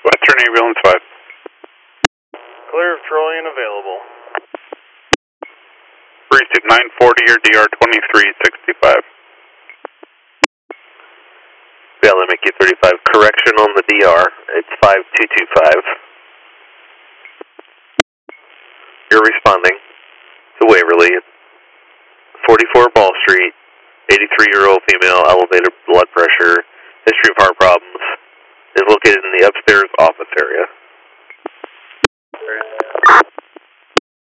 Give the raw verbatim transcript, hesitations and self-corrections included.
Western Ambulance five. Clear of Troy and available. Receive nine forty or D R twenty-three sixty-five. Yeah, let me get thirty-five. Correction on the D R. It's five two two five. You're responding to Waverly. forty-four Ball Street. eighty-three-year-old female, elevated blood pressure, history of heart problems. Is located in the upstairs office area.